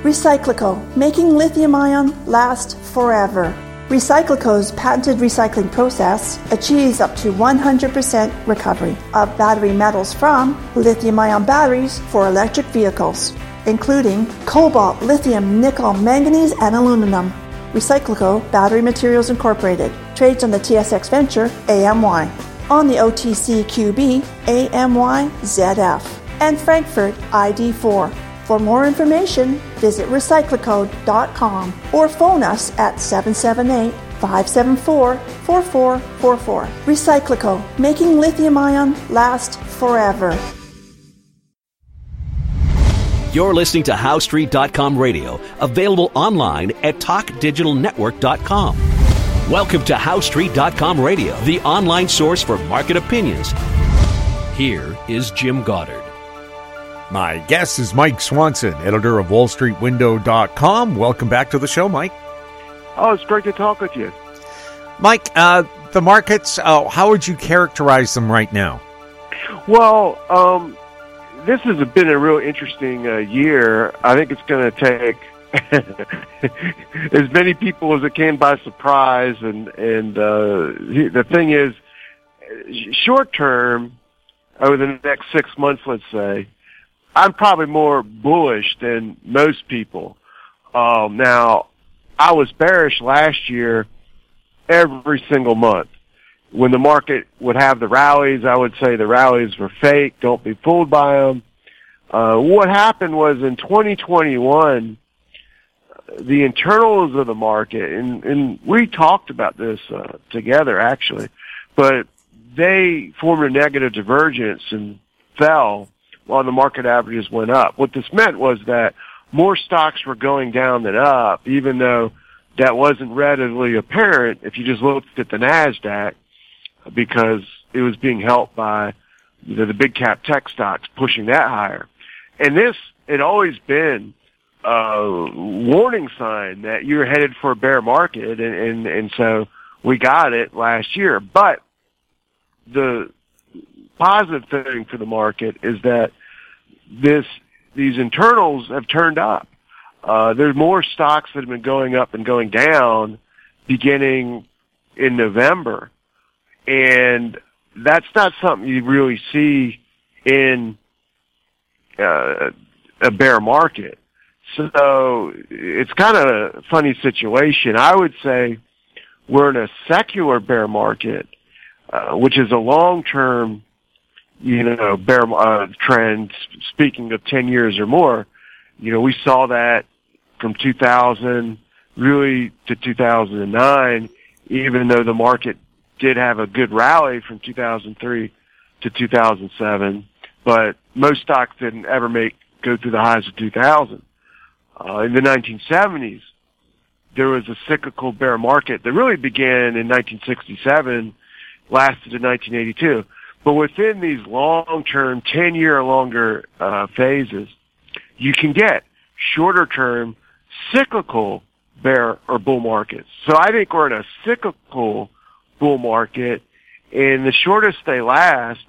Recyclico, making lithium-ion last forever. Recyclico's patented recycling process achieves up to 100% recovery of battery metals from lithium-ion batteries for electric vehicles, including cobalt, lithium, nickel, manganese, and aluminum. Recyclico Battery Materials Incorporated trades on the TSX Venture AMY, on the OTCQB AMYZF, and Frankfurt ID4. For more information, visit recyclico.com or phone us at 778-574-4444. Recyclico, making lithium-ion last forever. You're listening to HowStreet.com radio, available online at TalkDigitalNetwork.com. Welcome to HowStreet.com radio, the online source for market opinions. Here is Jim Goddard. My guest is Mike Swanson, editor of WallStreetWindow.com. Welcome back to the show, Mike. Oh, it's great to talk with you. Mike, the markets, how would you characterize them right now? Well, this has been a real interesting year. I think it's going to take as many people as it can by surprise. And the thing is, short term, over the next 6 months, let's say, I'm probably more bullish than most people. Now, I was bearish last year every single month. When the market would have the rallies, I would say the rallies were fake. Don't be fooled by them. What happened was in 2021, the internals of the market, and we talked about this together actually, but they formed a negative divergence and fell while the market averages went up. What this meant was that more stocks were going down than up, even though that wasn't readily apparent if you just looked at the NASDAQ, because it was being helped by the big cap tech stocks pushing that higher. And this had always been a warning sign that you're headed for a bear market, and so we got it last year. But the positive thing for the market is that these internals have turned up. There's more stocks that have been going up and going down beginning in November, and that's not something you really see in a bear market. So it's kind of a funny situation. I would say we're in a secular bear market, which is a long-term, bear trend. Speaking of 10 years or more, we saw that from 2000 really to 2009, even though the market did have a good rally from 2003 to 2007, but most stocks didn't ever go through the highs of 2000. In the 1970s, there was a cyclical bear market that really began in 1967, lasted to 1982. But within these long-term, 10-year or longer phases, you can get shorter-term cyclical bear or bull markets. So I think we're in a cyclical bull market, and the shortest they last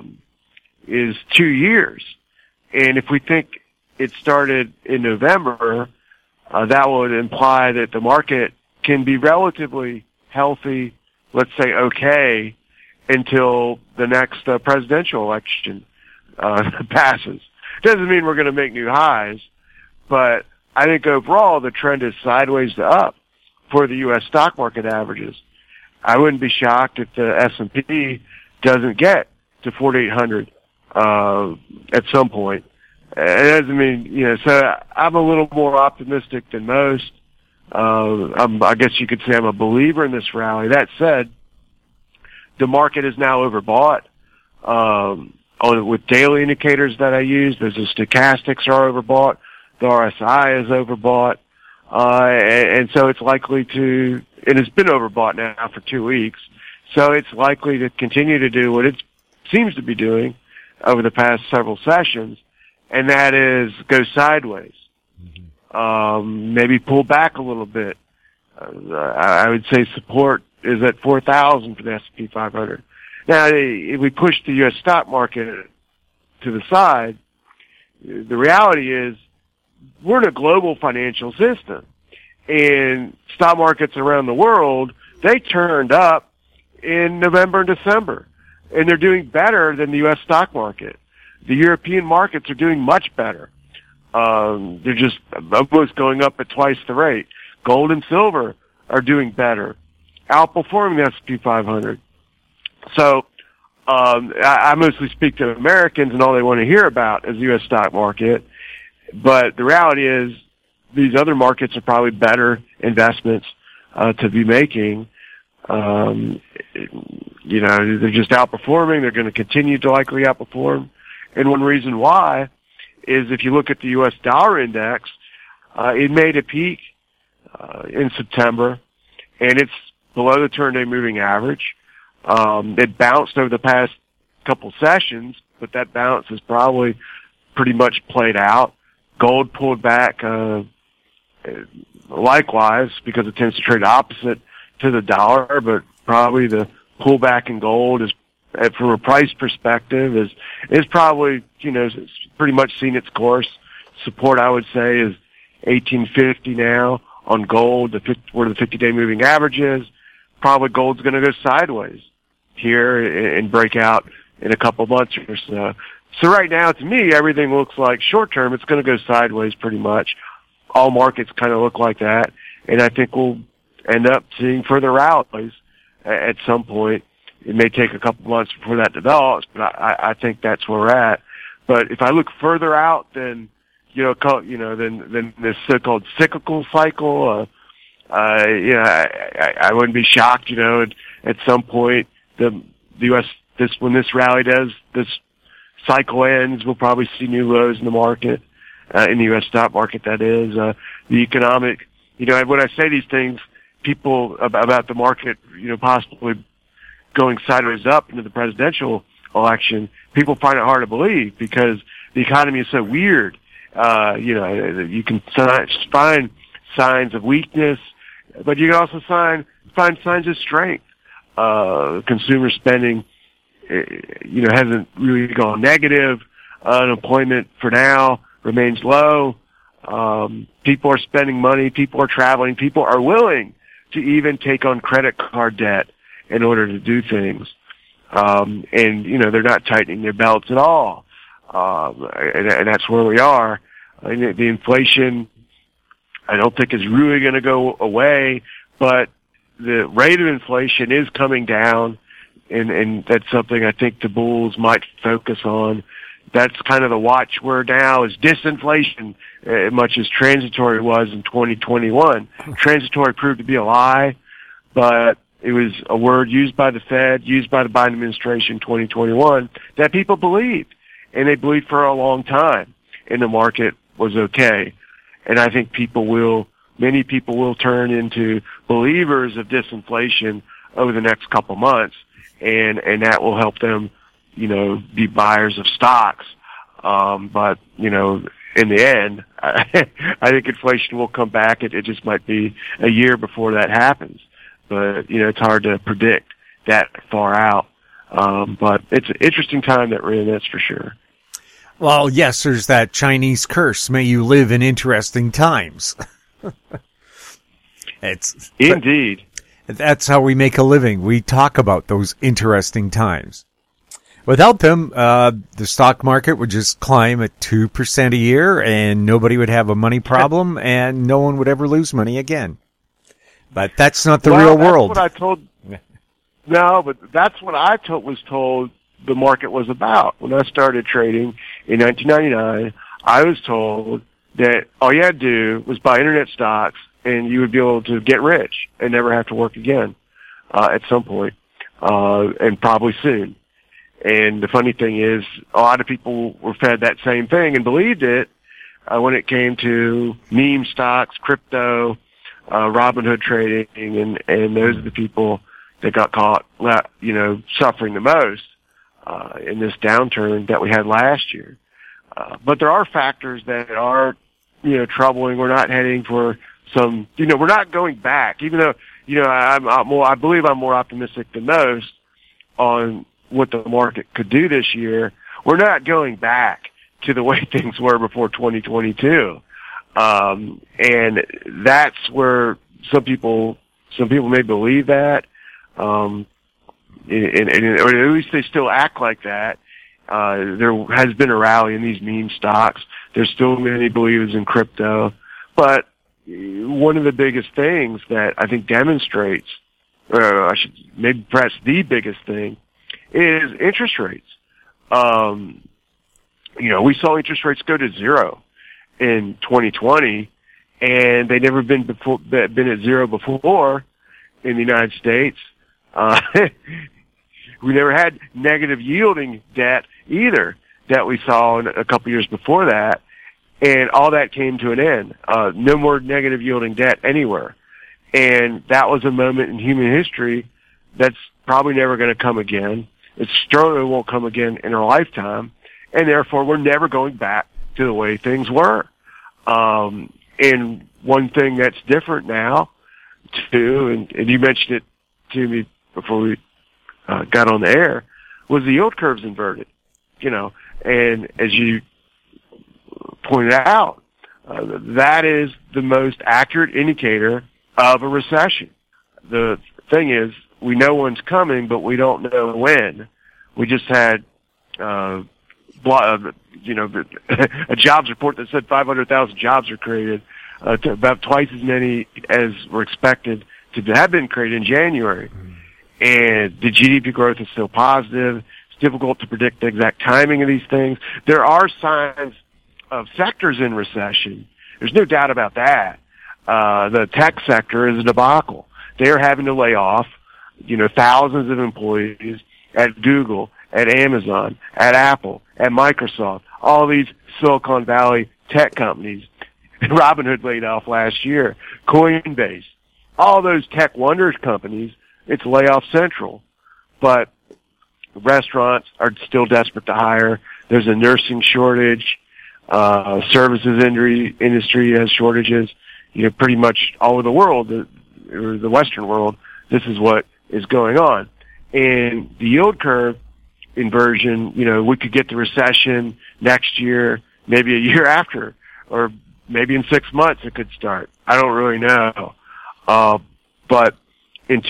is 2 years. And if we think it started in November, that would imply that the market can be relatively healthy, let's say okay, until the next presidential election passes. Doesn't mean we're going to make new highs, but I think overall the trend is sideways to up for the U.S. stock market averages. I wouldn't be shocked if the S&P doesn't get to 4,800 at some point. It doesn't mean, so I'm a little more optimistic than most. I guess you could say I'm a believer in this rally. That said, the market is now overbought. With daily indicators that I use, the stochastics are overbought. The RSI is overbought. And so it's likely to, and it's been overbought now for 2 weeks. So it's likely to continue to do what it seems to be doing over the past several sessions, and that is go sideways. Maybe pull back a little bit. I would say support is at 4,000 for the S&P 500. Now, if we push the U.S. stock market to the side, the reality is we're in a global financial system, and stock markets around the world, they turned up in November and December, and they're doing better than the U.S. stock market. The European markets are doing much better. They're just almost going up at twice the rate. Gold and silver are doing better, outperforming the S&P 500. So I mostly speak to Americans, and all they want to hear about is the U.S. stock market. But the reality is these other markets are probably better investments to be making. They're just outperforming. They're going to continue to likely outperform. And one reason why is if you look at the U.S. dollar index, it made a peak in September, and it's below the turn-day moving average. It bounced over the past couple sessions, but that bounce is probably pretty much played out. Gold pulled back likewise because it tends to trade opposite to the dollar, but probably the pullback in gold is, from a price perspective, is probably, it's pretty much seen its course. Support, I would say, is 1850 now on gold, where the 50-day moving average is. Probably gold's going to go sideways here and break out in a couple months or so. So right now, to me, everything looks like short-term, it's going to go sideways pretty much. All markets kind of look like that, and I think we'll end up seeing further rallies at some point. It may take a couple months before that develops, but I think that's where we're at. But if I look further out than than this so-called cyclical cycle, I wouldn't be shocked. At some point the U.S. when this rally does, this cycle ends, we'll probably see new lows in the market, in the U.S. stock market. That is the economic. When I say these things, people about the market, possibly going sideways up into the presidential election, people find it hard to believe because the economy is so weird. You can find signs of weakness, but you can also find signs of strength. Consumer spending, hasn't really gone negative. Unemployment for now remains low. People are spending money. People are traveling. People are willing to even take on credit card debt in order to do things. And they're not tightening their belts at all. And that's where we are. The inflation, I don't think is really going to go away, but the rate of inflation is coming down, and that's something I think the bulls might focus on. That's kind of the watchword now, is disinflation, much as transitory was in 2021. Transitory proved to be a lie, but it was a word used by the Fed, used by the Biden administration in 2021, that people believed, and they believed for a long time, and the market was okay. And I think many people will turn into believers of disinflation over the next couple months, and that will help them, be buyers of stocks. But, in the end, I think inflation will come back. It just might be a year before that happens. But, it's hard to predict that far out. But it's an interesting time that we're in, that's for sure. Well, yes, there's that Chinese curse. May you live in interesting times. Indeed. That's how we make a living. We talk about those interesting times. Without them, the stock market would just climb at 2% a year, and nobody would have a money problem, and no one would ever lose money again. But that's not the real world. That's what I told. No, but that's what I was told the market was about. When I started trading in 1999, I was told that all you had to do was buy internet stocks, and you would be able to get rich and never have to work again at some point, and probably soon. And the funny thing is, a lot of people were fed that same thing and believed it when it came to meme stocks, crypto, Robinhood trading, and those are the people that got caught, suffering the most in this downturn that we had last year. But there are factors that are, troubling. We're not heading for some, we're not going back, even though, I believe I'm more optimistic than most on what the market could do this year. We're not going back to the way things were before 2022. And that's where some people may believe that, and or at least they still act like that. There has been a rally in these meme stocks. There's still many believers in crypto, but one of the biggest things that I think demonstrates, maybe perhaps the biggest thing, is interest rates. We saw interest rates go to zero in 2020, and they'd never been at zero before in the United States. We never had negative yielding debt either that we saw in a couple years before that, and all that came to an end. No more negative yielding debt anywhere. And that was a moment in human history that's probably never going to come again. It certainly won't come again in our lifetime, and therefore we're never going back to the way things were. And one thing that's different now, too, and you mentioned it to me before we got on the air, was the yield curve's inverted. And as you pointed out, that is the most accurate indicator of a recession. The thing is, we know one's coming, but we don't know when. We just had, a jobs report that said 500,000 jobs are created, about twice as many as were expected to have been created in January. And the GDP growth is still positive. It's difficult to predict the exact timing of these things. There are signs of sectors in recession. There's no doubt about that. The tech sector is a debacle. They are having to lay off, thousands of employees at Google, at Amazon, at Apple, at Microsoft, all these Silicon Valley tech companies. Robinhood laid off last year. Coinbase, all those tech wonders companies, it's layoff central. But restaurants are still desperate to hire. There's a nursing shortage. Services industry has shortages. Pretty much all over the world, the Western world, this is what is going on. And the yield curve inversion, we could get the recession next year, maybe a year after, or maybe in 6 months it could start. I don't really know. But in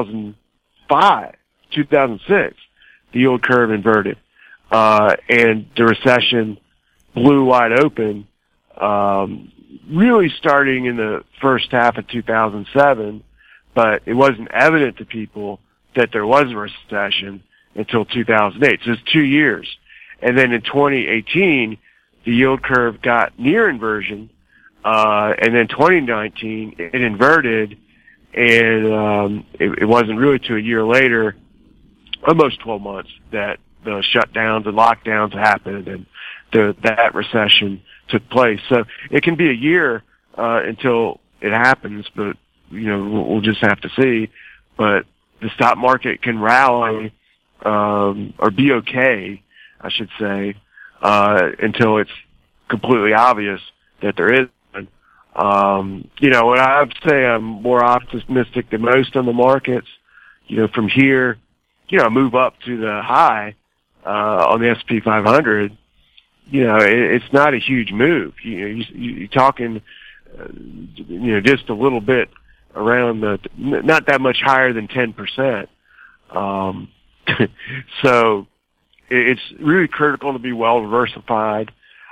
2005, 2006, the yield curve inverted, and the recession blew wide open, really starting in the first half of 2007, but it wasn't evident to people that there was a recession until 2008. So it's 2 years. And then in 2018, the yield curve got near inversion, and then 2019, it inverted, and it wasn't really till a year later, almost 12 months, that the shutdowns and lockdowns happened, and that recession took place. So it can be a year until it happens, but we'll just have to see. But the stock market can rally or be okay, I should say, until it's completely obvious that there is one. And I'd say I'm more optimistic than most on the markets. From here, move up to the high on the S&P 500. It's not a huge move. You're talking, just a little bit around not that much higher than 10%. So it's really critical to be well diversified,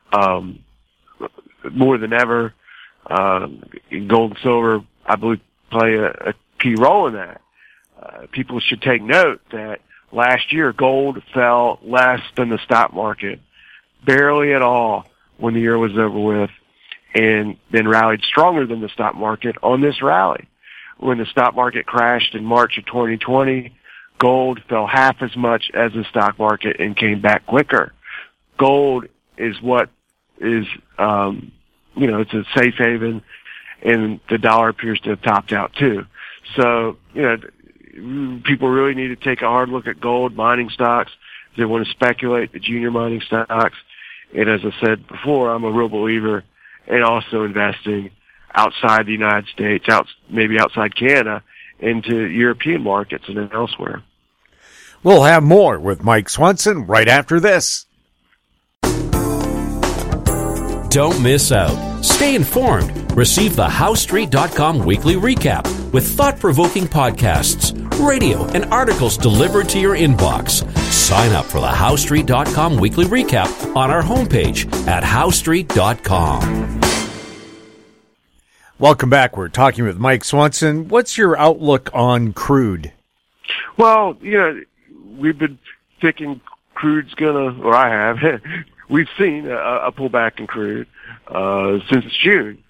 more than ever. Gold and silver, I believe, play a key role in that. People should take note that last year gold fell less than the stock market, barely at all, when the year was over with, and then rallied stronger than the stock market on this rally. When the stock market crashed in March of 2020, gold fell half as much as the stock market and came back quicker. Gold is what is, it's a safe haven, and the dollar appears to have topped out too. So, people really need to take a hard look at gold, mining stocks. They want to speculate, the junior mining stocks. And as I said before, I'm a real believer in also investing outside the United States, maybe outside Canada, into European markets and then elsewhere. We'll have more with Mike Swanson right after this. Don't miss out. Stay informed. Receive the HowStreet.com weekly recap with thought-provoking podcasts, radio, and articles delivered to your inbox. Sign up for the HowStreet.com weekly recap on our homepage at HowStreet.com. Welcome back. We're talking with Mike Swanson. What's your outlook on crude? Well, we've been thinking crude's or I have. We've seen a pullback in crude since June.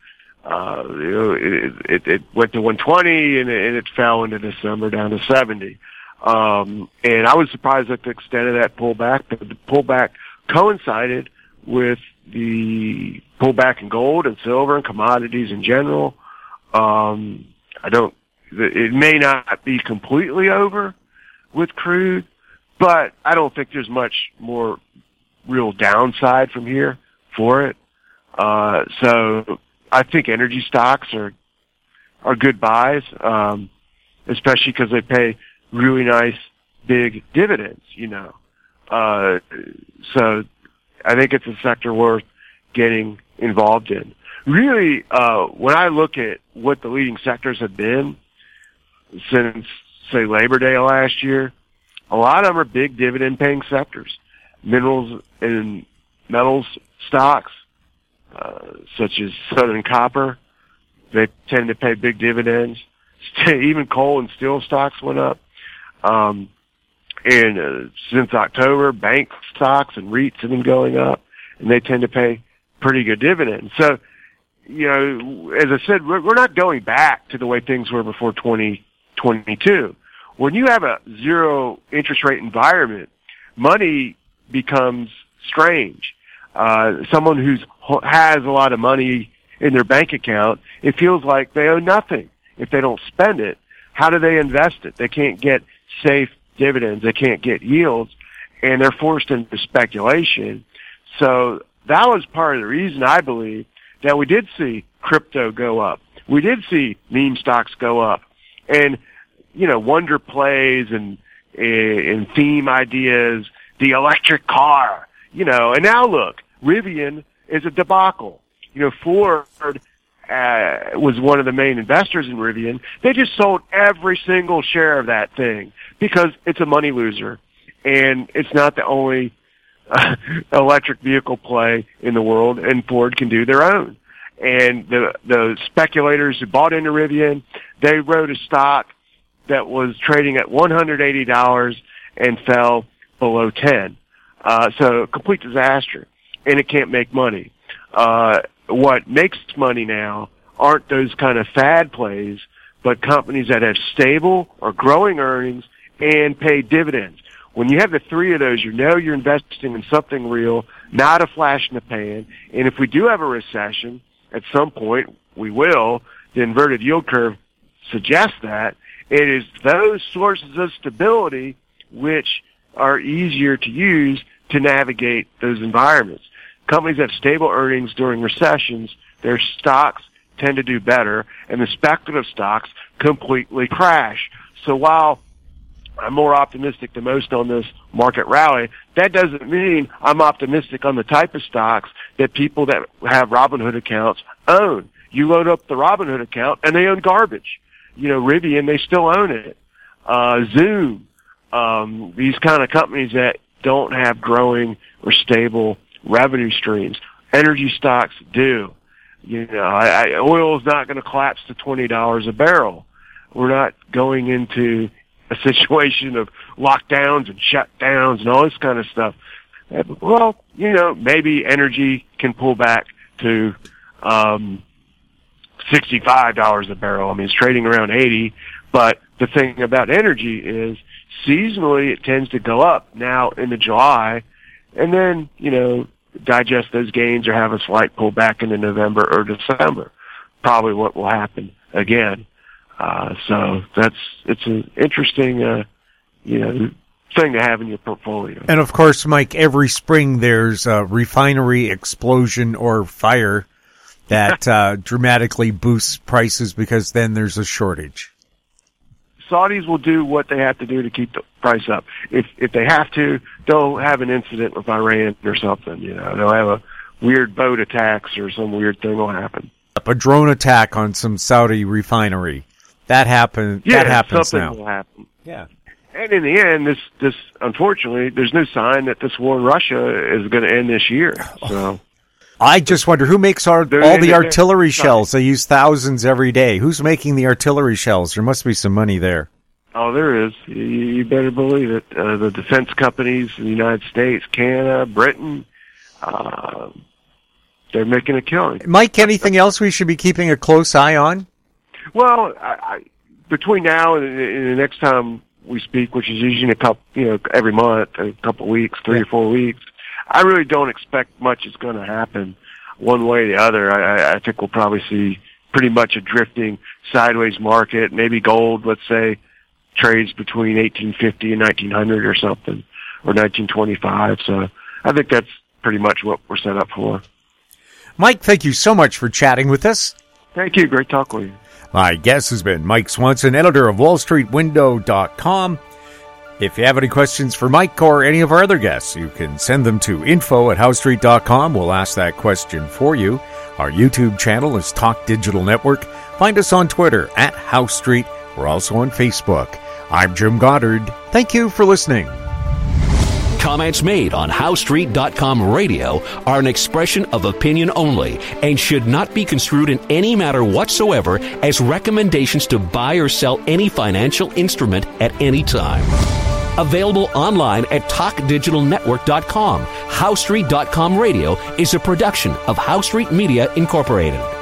It went to 120 and it fell into December down to 70. And I was surprised at the extent of that pullback. But the pullback coincided with the pullback in gold and silver and commodities in general. It may not be completely over with crude, but I don't think there's much more real downside from here for it. So I think energy stocks are good buys, especially because they pay really nice big dividends, So I think it's a sector worth getting involved in. Really, when I look at what the leading sectors have been since, say, Labor Day last year, a lot of them are big dividend-paying sectors. Minerals and metals stocks, such as Southern Copper, they tend to pay big dividends. Even coal and steel stocks went up. Since October, bank stocks and REITs have been going up, and they tend to pay pretty good dividends. So, as I said, we're not going back to the way things were before 2022. When you have a zero interest rate environment, money becomes strange. Someone who has a lot of money in their bank account, it feels like they owe nothing. If they don't spend it, how do they invest it? They can't get safe dividends. They can't get yields, and they're forced into speculation. So that was part of the reason, I believe, that we did see crypto go up. We did see meme stocks go up. And, wonder plays and theme ideas, the electric car, and now look, Rivian is a debacle. Ford was one of the main investors in Rivian. They just sold every single share of that thing because it's a money loser, and it's not the only electric vehicle play in the world, and Ford can do their own. And the speculators who bought into Rivian, they wrote a stock that was trading at $180 and fell below 10. So complete disaster, and it can't make money. What makes money now aren't those kind of fad plays, but companies that have stable or growing earnings and pay dividends. When you have the three of those, you're investing in something real, not a flash in the pan. And if we do have a recession, at some point we will, the inverted yield curve suggests that, it is those sources of stability which are easier to use to navigate those environments. Companies that have stable earnings during recessions, their stocks tend to do better, and the speculative stocks completely crash. So while I'm more optimistic than most on this market rally, that doesn't mean I'm optimistic on the type of stocks that people that have Robinhood accounts own. You load up the Robinhood account, and they own garbage. Rivian, they still own it. Zoom, these kind of companies that don't have growing or stable revenue streams. Energy stocks do. Oil is not going to collapse to $20 a barrel. We're not going into a situation of lockdowns and shutdowns and all this kind of stuff. Well, maybe energy can pull back to $65 a barrel. I mean, it's trading around 80, but the thing about energy is seasonally it tends to go up now into July, and then, digest those gains or have a slight pullback into November or December. Probably what will happen again. So it's an interesting, thing to have in your portfolio. And of course, Mike, every spring there's a refinery explosion or fire that dramatically boosts prices because then there's a shortage. Saudis will do what they have to do to keep the price up. If they have to, they'll have an incident with Iran or something. They'll have a weird boat attacks or some weird thing will happen. A drone attack on some Saudi refinery. That happens. Yeah, that happens something now. will happen. Yeah. And in the end, this unfortunately, there's no sign that this war in Russia is going to end this year. So I just wonder who makes all the artillery shells. They use thousands every day. Who's making the artillery shells? There must be some money there. Oh, there is. You better believe it. The defense companies in the United States, Canada, Britain, they're making a killing. Mike, anything else we should be keeping a close eye on? Well, between now and the next time we speak, which is usually every month, a couple of weeks, 3 or 4 weeks, I really don't expect much is going to happen one way or the other. I think we'll probably see pretty much a drifting sideways market. Maybe gold, let's say, trades between 1850 and 1900 or something, or 1925. So I think that's pretty much what we're set up for. Mike, thank you so much for chatting with us. Thank you. Great talk with you. My guest has been Mike Swanson, editor of WallStreetWindow.com. If you have any questions for Mike or any of our other guests, you can send them to info@HowStreet.com. We'll ask that question for you. Our YouTube channel is Talk Digital Network. Find us on Twitter @HowStreet. We're also on Facebook. I'm Jim Goddard. Thank you for listening. Comments made on HowStreet.com radio are an expression of opinion only and should not be construed in any matter whatsoever as recommendations to buy or sell any financial instrument at any time. Available online at TalkDigitalNetwork.com. HowStreet.com radio is a production of HowStreet Media Incorporated.